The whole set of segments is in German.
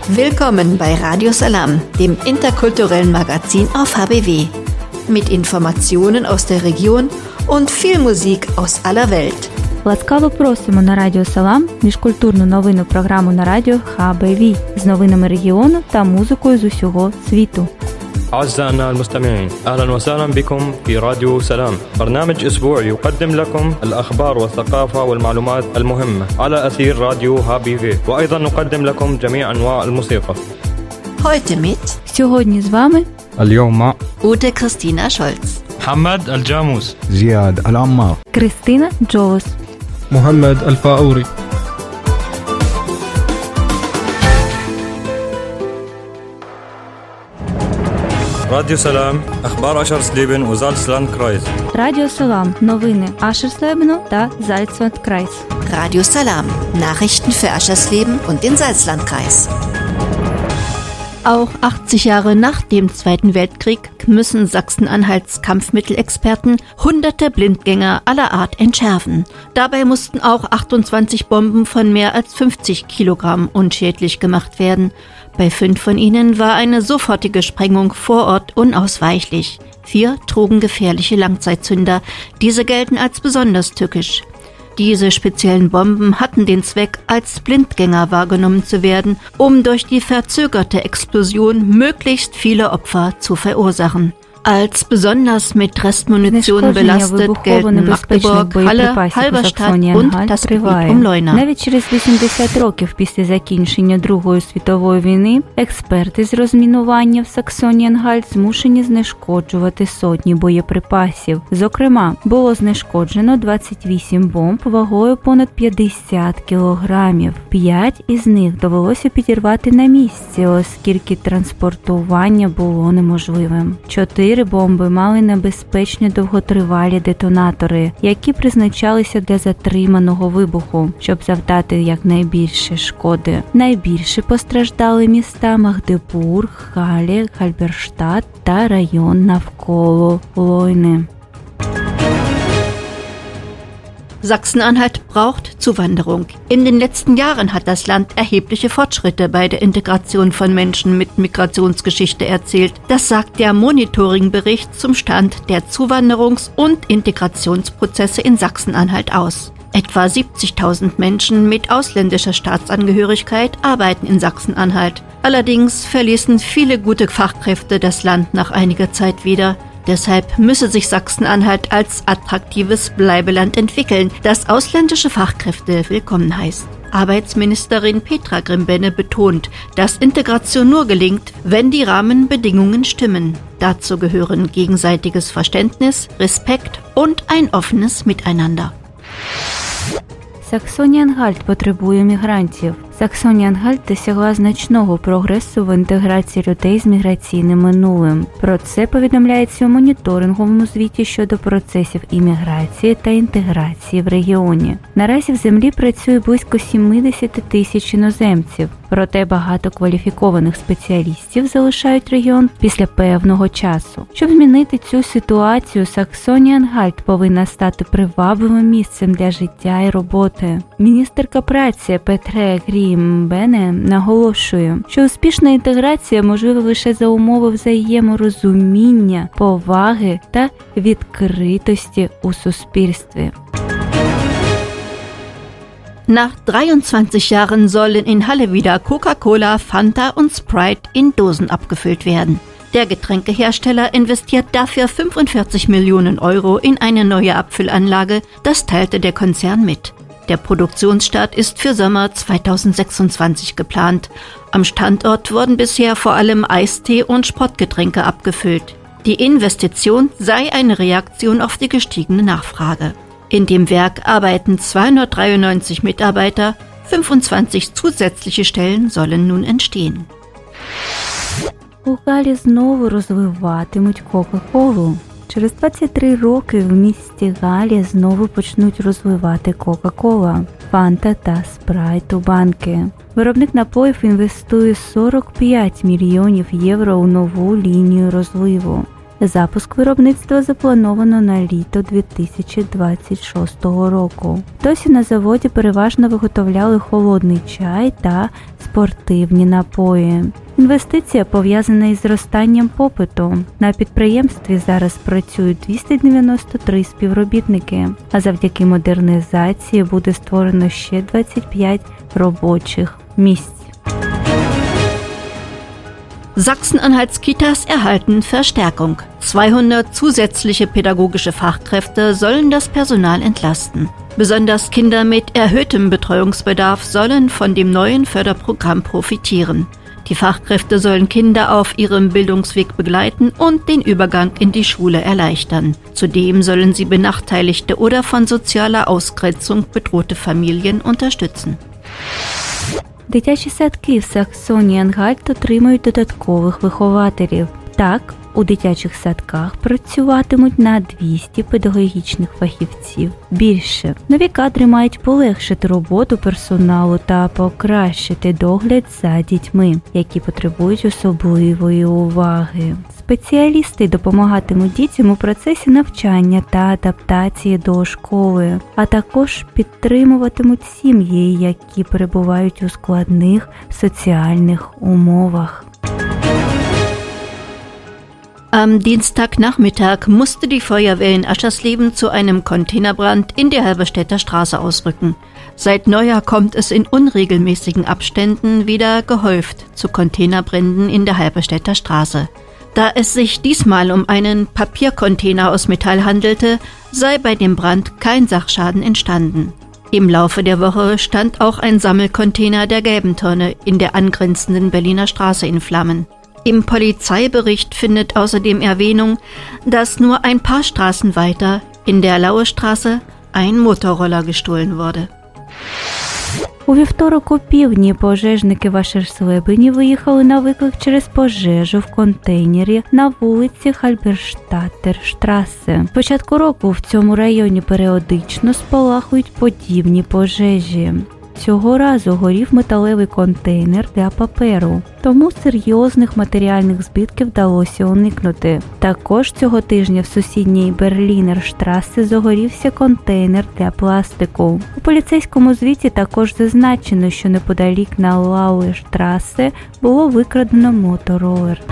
Willkommen bei Radio Salam, dem interkulturellen Magazin auf HBW. Mit Informationen aus der Region und viel Musik aus aller Welt. Ласкаво просимо на Радіо Салам, міжкультурну новинну програму на радіо HBW з новинами регіону та музикою з усього світу. أعزائنا المستمعين، أهلا وسهلا بكم في راديو سلام، برنامج أسبوعي يقدم لكم الأخبار والثقافة والمعلومات المهمة على أثير راديو HBW، وأيضا نقدم لكم جميع أنواع الموسيقى. Heute mit Сьогодні з вами اليوم Ute Christina Scholz, محمد الجاموس، زياد العمار، Кристина Джолос. محمد الفاوري. راديو سلام، أخبار أشرسليبن وزالسلاند كرايز. Радіо Салам. Новини Ашерслебену та Зальцванд-Крайс. Radio Salam, Nachrichten für Aschersleben und den Salzlandkreis. Auch 80 Jahre nach dem Zweiten Weltkrieg müssen Sachsen-Anhalts Kampfmittelexperten hunderte Blindgänger aller Art entschärfen. Dabei mussten auch 28 Bomben von mehr als 50 Kilogramm unschädlich gemacht werden. Bei 5 von ihnen war eine sofortige Sprengung vor Ort unausweichlich. 4 trugen gefährliche Langzeitzünder. Diese gelten als besonders tückisch. Diese speziellen Bomben hatten den Zweck, als Blindgänger wahrgenommen zu werden, um durch die verzögerte Explosion möglichst viele Opfer zu verursachen. Als besonders mit Restmunition belastet gelten Magdeburg, Halle, Halberstadt und das Gebiet um Leuna. Навіть через 80 років після закінчення Другої світової війни експерти з розмінування в Саксоні-Анхальт змушені знешкоджувати сотні боєприпасів. Зокрема, було знешкоджено 28 бомб вагою понад 50 кілограмів. 5 із них довелося підірвати на місці, оскільки транспортування було неможливим. 4 бомби мали небезпечні довготривалі детонатори, які призначалися для затриманого вибуху, щоб завдати якнайбільше шкоди. Найбільше постраждали міста Магдебург, Хале, Хальберштадт та район навколо Лойни. Sachsen-Anhalt braucht Zuwanderung. In den letzten Jahren hat das Land erhebliche Fortschritte bei der Integration von Menschen mit Migrationsgeschichte erzielt. Das sagt der Monitoringbericht zum Stand der Zuwanderungs- und Integrationsprozesse in Sachsen-Anhalt aus. Etwa 70.000 Menschen mit ausländischer Staatsangehörigkeit arbeiten in Sachsen-Anhalt. Allerdings verließen viele gute Fachkräfte das Land nach einiger Zeit wieder. Deshalb müsse sich Sachsen-Anhalt als attraktives Bleibeland entwickeln, das ausländische Fachkräfte willkommen heißt. Arbeitsministerin Petra Grimbenne betont, dass Integration nur gelingt, wenn die Rahmenbedingungen stimmen. Dazu gehören gegenseitiges Verständnis, Respekt und ein offenes Miteinander. Саксоні-Анхальт потребує мігрантів. Саксоні-Анхальт досягла значного прогресу в інтеграції людей з міграційним минулим. Про це повідомляється у моніторинговому звіті щодо процесів імміграції та інтеграції в регіоні. Наразі в землі працює близько 70 тисяч іноземців. Проте багато кваліфікованих спеціалістів залишають регіон після певного часу. Щоб змінити цю ситуацію, Саксоні-Анхальт повинна стати привабливим місцем для життя і роботи. Міністерка праці Петре Грімбене наголошує, що успішна інтеграція можлива лише за умови взаєморозуміння, поваги та відкритості у суспільстві. Nach 23 Jahren sollen in Halle wieder Coca-Cola, Fanta und Sprite in Dosen abgefüllt werden. Der Getränkehersteller investiert dafür 45 Millionen Euro in eine neue Abfüllanlage, das teilte der Konzern mit. Der Produktionsstart ist für Sommer 2026 geplant. Am Standort wurden bisher vor allem Eistee und Sportgetränke abgefüllt. Die Investition sei eine Reaktion auf die gestiegene Nachfrage. In dem Werk arbeiten 293 Mitarbeiter, 25 zusätzliche Stellen sollen nun entstehen. У Галі знову розвиватимуть Кока-Колу. Через 23 роки в місті Галі знову почнуть розвивати Кока-Кола, Фанта та Спрайт у банки. Виробник напоїв інвестує 45 мільйонів євро у нову лінію розливу. Запуск виробництва заплановано на літо 2026 року. Досі на заводі переважно виготовляли холодний чай та спортивні напої. Інвестиція пов'язана із зростанням попиту. На підприємстві зараз працюють 293 співробітники, а завдяки модернізації буде створено ще 25 робочих місць. Sachsen-Anhalts Kitas erhalten Verstärkung. 200 zusätzliche pädagogische Fachkräfte sollen das Personal entlasten. Besonders Kinder mit erhöhtem Betreuungsbedarf sollen von dem neuen Förderprogramm profitieren. Die Fachkräfte sollen Kinder auf ihrem Bildungsweg begleiten und den Übergang in die Schule erleichtern. Zudem sollen sie benachteiligte oder von sozialer Ausgrenzung bedrohte Familien unterstützen. Дитячі садки в Саксонії-Анхальт отримають додаткових вихователів. Так, у дитячих садках працюватимуть на 200 педагогічних фахівців. Більше, нові кадри мають полегшити роботу персоналу та покращити догляд за дітьми, які потребують особливої уваги. Спеціалісти допомагатимуть дітям у процесі навчання та адаптації до школи, а також підтримуватимуть сім'ї, які перебувають у складних соціальних умовах. Am Dienstagnachmittag musste die Feuerwehr in Aschersleben zu einem Containerbrand in der Halberstädter Straße ausrücken. Seit Neujahr kommt es in unregelmäßigen Abständen wieder gehäuft zu Containerbränden in der Halberstädter Straße. Da es sich diesmal um einen Papiercontainer aus Metall handelte, sei bei dem Brand kein Sachschaden entstanden. Im Laufe der Woche stand auch ein Sammelcontainer der Gelben Tonne in der angrenzenden Berliner Straße in Flammen. Im Polizeibericht findet außerdem Erwähnung, dass nur ein paar Straßen weiter, in der Laue Straße, ein Motorroller gestohlen wurde. У вівторок опівдні пожежники в Ашерслебені виїхали на виклик через пожежу в контейнері на вулиці Хальберштаттер-штрасе. З початку року в цьому районі періодично спалахують подібні пожежі. Цього разу горів металевий контейнер для паперу, тому серйозних матеріальних збитків вдалося уникнути. Також цього тижня в сусідній Берлінер-штрасі загорівся контейнер для пластику. У поліцейському звіті також зазначено, що неподалік на Лауе-штрасе було викрадено мотороллер.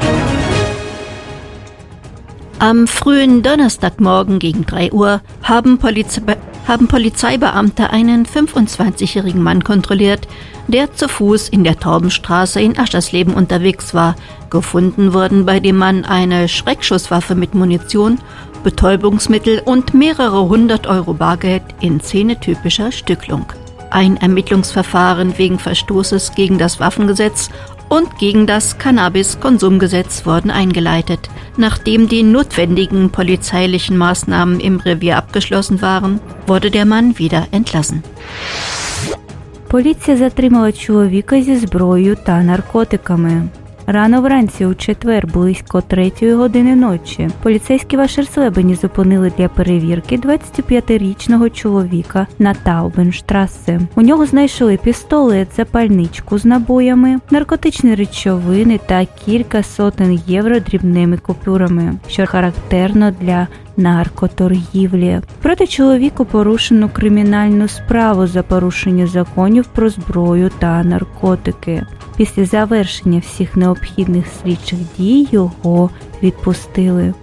Am frühen Donnerstagmorgen gegen 3 Uhr haben Polizeibeamte einen 25-jährigen Mann kontrolliert, der zu Fuß in der Torbenstraße in Aschersleben unterwegs war. Gefunden wurden bei dem Mann eine Schreckschusswaffe mit Munition, Betäubungsmittel und mehrere 100 Euro Bargeld in szenetypischer Stücklung. Ein Ermittlungsverfahren wegen Verstoßes gegen das Waffengesetz und gegen das Cannabis-Konsumgesetz wurden eingeleitet. Nachdem die notwendigen polizeilichen Maßnahmen im Revier abgeschlossen waren, wurde der Mann wieder entlassen. Поліція затримала чоловіка зі зброєю та наркотиками. Рано вранці у четвер, близько 3 години ночі, поліцейські в Ашерслебені зупинили для перевірки 25-річного чоловіка на Таубенштрасе. У нього знайшли пістолет, запальничку з набоями, наркотичні речовини та кілька сотень євро дрібними купюрами, що характерно для наркоторгівлі. Проти чоловіка порушено кримінальну справу за порушення законів про зброю та наркотики. Після завершення всіх необхідних слідчих дій його відпустили.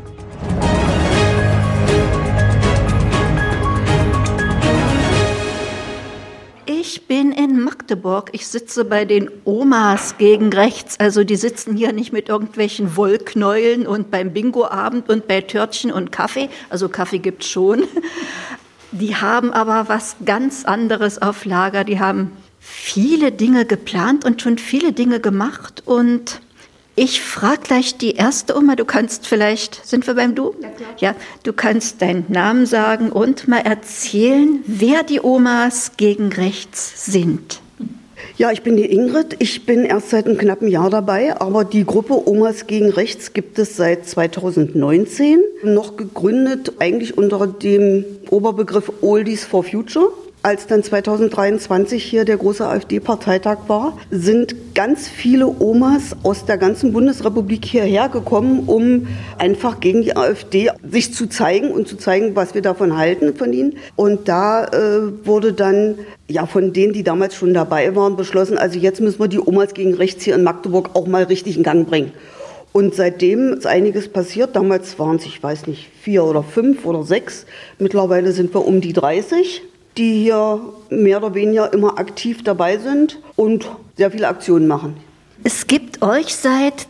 Ich bin in Magdeburg. Ich sitze bei den Omas gegen rechts. Also die sitzen hier nicht mit irgendwelchen Wollknäueln und beim Bingoabend und bei Törtchen und Kaffee. Also Kaffee gibt's schon. Die haben aber was ganz anderes auf Lager. Die haben viele Dinge geplant und schon viele Dinge gemacht. Und ich frage gleich die erste Oma, du kannst vielleicht, sind wir beim Du? Ja, klar. Ja, du kannst deinen Namen sagen und mal erzählen, wer die Omas gegen rechts sind. Ja, ich bin die Ingrid. Ich bin erst seit einem knappen Jahr dabei, aber die Gruppe Omas gegen Rechts gibt es seit 2019. Noch gegründet eigentlich unter dem Oberbegriff Oldies for Future. als dann 2023 hier der große AfD-Parteitag war, sind ganz viele Omas aus der ganzen Bundesrepublik hierher gekommen, um einfach gegen die AfD sich zu zeigen und zu zeigen, was wir davon halten von ihnen. Und da wurde dann von denen, die damals schon dabei waren, beschlossen, also jetzt müssen wir die Omas gegen rechts hier in Magdeburg auch mal richtig in Gang bringen. Und seitdem ist einiges passiert. Damals waren es, ich weiß nicht, 4 oder 5 oder 6. Mittlerweile sind wir um die 30, die hier mehr oder weniger immer aktiv dabei sind und sehr viele Aktionen machen. Es gibt euch seit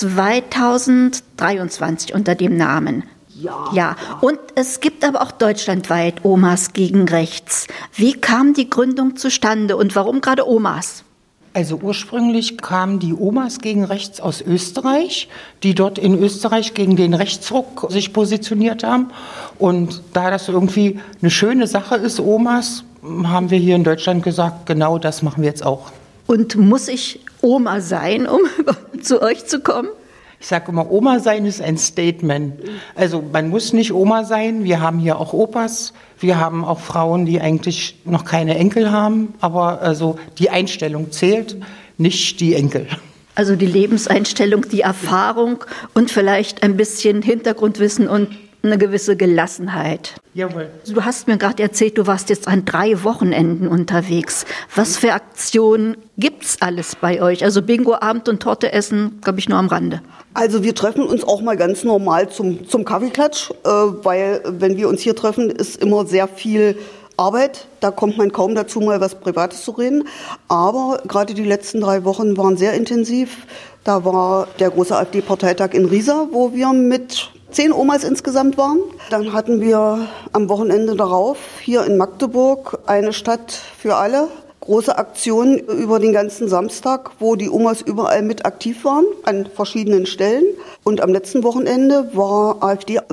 2023 unter dem Namen. Ja, und es gibt aber auch deutschlandweit Omas gegen Rechts. Wie kam die Gründung zustande und warum gerade Omas? Also ursprünglich kamen die Omas gegen Rechts aus Österreich, die dort in Österreich gegen den Rechtsruck sich positioniert haben. Und da das irgendwie eine schöne Sache ist, Omas, haben wir hier in Deutschland gesagt, genau das machen wir jetzt auch. Und muss ich Oma sein, um zu euch zu kommen? Ich sage immer, Oma sein ist ein Statement. Also man muss nicht Oma sein, wir haben hier auch Opas, wir haben auch Frauen, die eigentlich noch keine Enkel haben, aber also die Einstellung zählt, nicht die Enkel. Also die Lebenseinstellung, die Erfahrung und vielleicht ein bisschen Hintergrundwissen und eine gewisse Gelassenheit. Jawohl. Du hast mir gerade erzählt, du warst jetzt an 3 Wochenenden unterwegs. Was für Aktionen gibt's alles bei euch? Also Bingo-Abend und Torte essen, glaube ich, nur am Rande. Also wir treffen uns auch mal ganz normal zum Kaffeeklatsch, weil wenn wir uns hier treffen, ist immer sehr viel Arbeit. Da kommt man kaum dazu, mal was Privates zu reden. Aber gerade die letzten 3 Wochen waren sehr intensiv. Da war der große AfD-Parteitag in Riesa, wo wir mit 10 Omas insgesamt waren. Dann hatten wir am Wochenende darauf hier in Magdeburg eine Stadt für alle. Große Aktion über den ganzen Samstag, wo die Omas überall mit aktiv waren, an verschiedenen Stellen. Und am letzten Wochenende war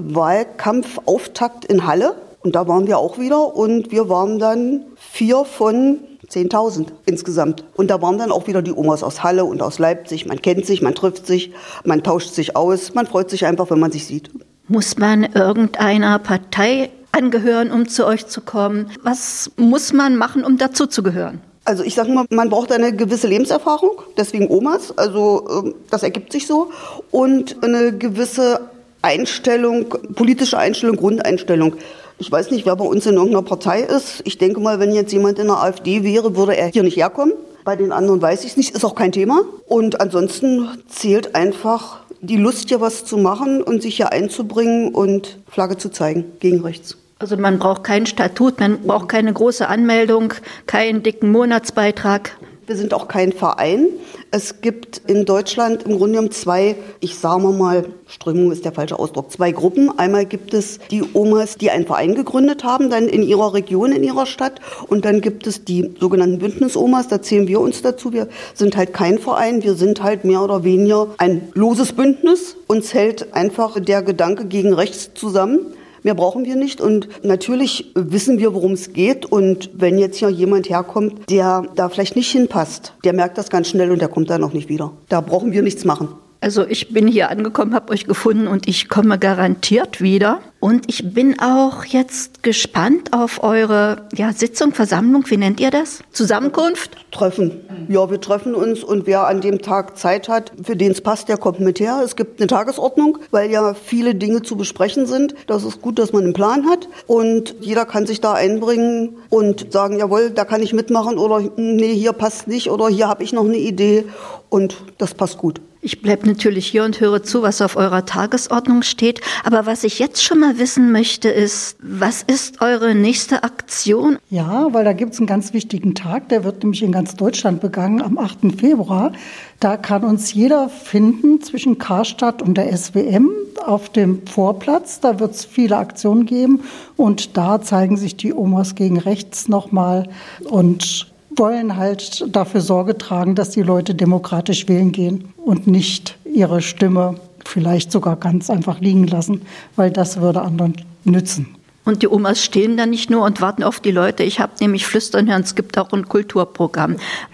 AfD-Wahlkampfauftakt in Halle. Und da waren wir auch wieder. Und wir waren dann 4 von 10.000 insgesamt. Und da waren dann auch wieder die Omas aus Halle und aus Leipzig. Man kennt sich, man trifft sich, man tauscht sich aus. Man freut sich einfach, wenn man sich sieht. Muss man irgendeiner Partei angehören, um zu euch zu kommen? Was muss man machen, um dazu zu gehören? Also ich sage mal, man braucht eine gewisse Lebenserfahrung, deswegen Omas, also das ergibt sich so. Und eine gewisse Einstellung, politische Einstellung, Grundeinstellung. Ich weiß nicht, wer bei uns in irgendeiner Partei ist. Ich denke mal, wenn jetzt jemand in der AfD wäre, würde er hier nicht herkommen. Bei den anderen weiß ich es nicht, ist auch kein Thema. Und ansonsten zählt einfach die Lust, hier was zu machen und sich hier einzubringen und Flagge zu zeigen gegen rechts. Also man braucht kein Statut, man braucht keine große Anmeldung, keinen dicken Monatsbeitrag. Wir sind auch kein Verein. Es gibt in Deutschland im Grunde genommen 2, ich sage mal, Strömung ist der falsche Ausdruck, 2 Gruppen. Einmal gibt es die Omas, die einen Verein gegründet haben, dann in ihrer Region, in ihrer Stadt. Und dann gibt es die sogenannten Bündnisomas, da zählen wir uns dazu. Wir sind halt kein Verein, wir sind halt mehr oder weniger ein loses Bündnis. Uns hält einfach der Gedanke gegen rechts zusammen. Mehr brauchen wir nicht und natürlich wissen wir, worum es geht und wenn jetzt hier jemand herkommt, der da vielleicht nicht hinpasst, der merkt das ganz schnell und der kommt dann auch nicht wieder. Da brauchen wir nichts machen. Also ich bin hier angekommen, habe euch gefunden und ich komme garantiert wieder. Und ich bin auch jetzt gespannt auf eure Sitzung, Versammlung, wie nennt ihr das? Zusammenkunft? Treffen. Ja, wir treffen uns und wer an dem Tag Zeit hat, für den es passt, der kommt mit her. Es gibt eine Tagesordnung, weil ja viele Dinge zu besprechen sind. Das ist gut, dass man einen Plan hat und jeder kann sich da einbringen und sagen, jawohl, da kann ich mitmachen oder nee, hier passt nicht oder hier habe ich noch eine Idee und das passt gut. Ich bleibe natürlich hier und höre zu, was auf eurer Tagesordnung steht. Aber was ich jetzt schon mal wissen möchte, ist, was ist eure nächste Aktion? Ja, weil da gibt es einen ganz wichtigen Tag, der wird nämlich in ganz Deutschland begangen am 8. Februar. Da kann uns jeder finden zwischen Karstadt und der SWM auf dem Vorplatz. Da wird es viele Aktionen geben und da zeigen sich die Omas gegen rechts nochmal und wollen halt dafür Sorge tragen, dass die Leute demokratisch wählen gehen und nicht ihre Stimme vielleicht sogar ganz einfach liegen lassen, weil das würde anderen nützen. Und die Omas stehen da nicht nur und warten auf die Leute. Ich habe nämlich flüstern hören, es gibt auch ein Kulturprogramm.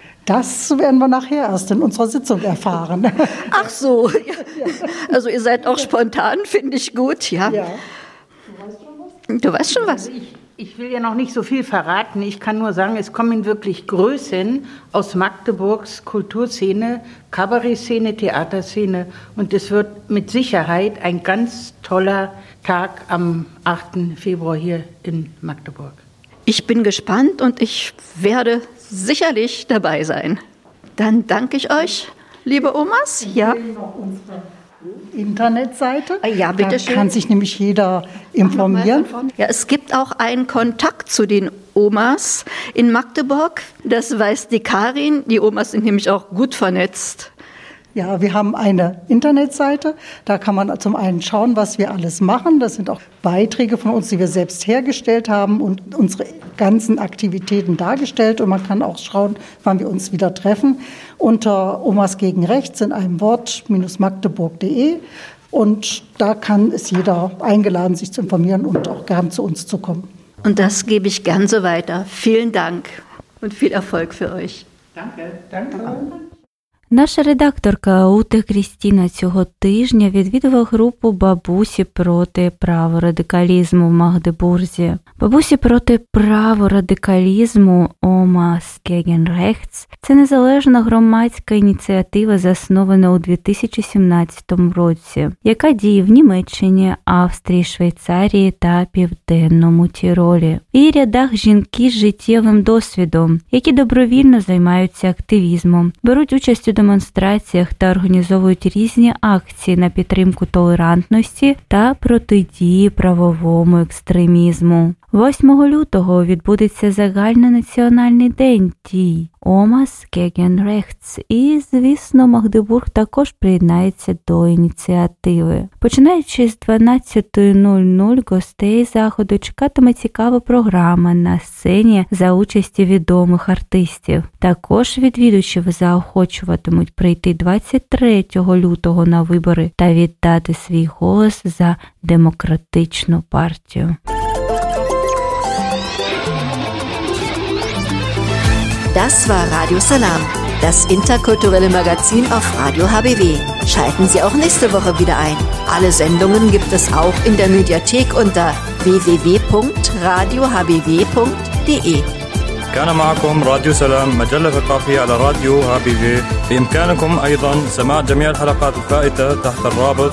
Das werden wir nachher erst in unserer Sitzung erfahren. Ach so, also ihr seid auch spontan, finde ich gut, ja. Ja. Du weißt schon was? Ich will ja noch nicht so viel verraten. Ich kann nur sagen, es kommen wirklich Größen aus Magdeburgs Kulturszene, Kabarettszene, Theaterszene. Und es wird mit Sicherheit ein ganz toller Tag am 8. Februar hier in Magdeburg. Ich bin gespannt und ich werde sicherlich dabei sein. Dann danke ich euch, liebe Omas. Ja. Internetseite. Ja, bitte schön. Da kann sich nämlich jeder informieren. Ja, es gibt auch einen Kontakt zu den Omas in Magdeburg. Das weiß die Karin. Die Omas sind nämlich auch gut vernetzt. Ja, wir haben eine Internetseite. Da kann man zum einen schauen, was wir alles machen. Das sind auch Beiträge von uns, die wir selbst hergestellt haben und unsere ganzen Aktivitäten dargestellt. Und man kann auch schauen, wann wir uns wieder treffen. Unter Omas gegen Rechts in einem Wort -magdeburg.de. Und da kann es jeder eingeladen, sich zu informieren und auch gern zu uns zu kommen. Und das gebe ich gern so weiter. Vielen Dank und viel Erfolg für euch. Danke. Наша редакторка Ута Крістіна цього тижня відвідала групу «Бабусі проти праворадикалізму» в Магдебурзі. «Бабусі проти праворадикалізму» Omas gegen Rechts – це незалежна громадська ініціатива, заснована у 2017 році, яка діє в Німеччині, Австрії, Швейцарії та Південному Тіролі. В її рядах жінки з життєвим досвідом, які добровільно займаються активізмом, беруть участь у демонстраціях та організовують різні акції на підтримку толерантності та протидії правовому екстремізму. 8 лютого відбудеться загальнонаціональний день дій Omas gegen Rechts. І, звісно, Магдебург також приєднається до ініціативи. Починаючи з 12:00 гостей заходу чекатиме цікава програма на сцені за участі відомих артистів. Також відвідувачів заохочуватимуть прийти 23 лютого на вибори та віддати свій голос за демократичну партію. Das war Radio Salam, das interkulturelle Magazin auf Radio HBW. Schalten Sie auch nächste Woche wieder ein. Alle Sendungen gibt es auch in der Mediathek unter www.radiohbw.de. كان معكم راديو سلام مجلة ثقافية على راديو HBW. بإمكانكم أيضا سماع جميع الحلقات الفائتة تحت الرابط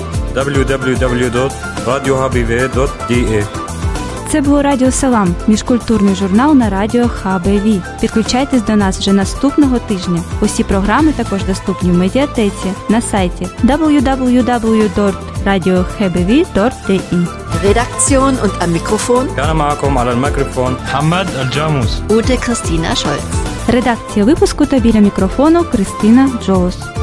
www.radiohbw.de. Це було Радіо Салам, міжкультурний журнал на радіо ХБВ. Підключайтесь до нас вже наступного тижня. Усі програми також доступні в медіатеці на сайті www.radiohbw.de. Redaktion und am Mikrofon كان معكم على الميكروفون محمد الجاموس. Ute Christina Scholz. Редакція випуску та біля мікрофону Кристина Джолос.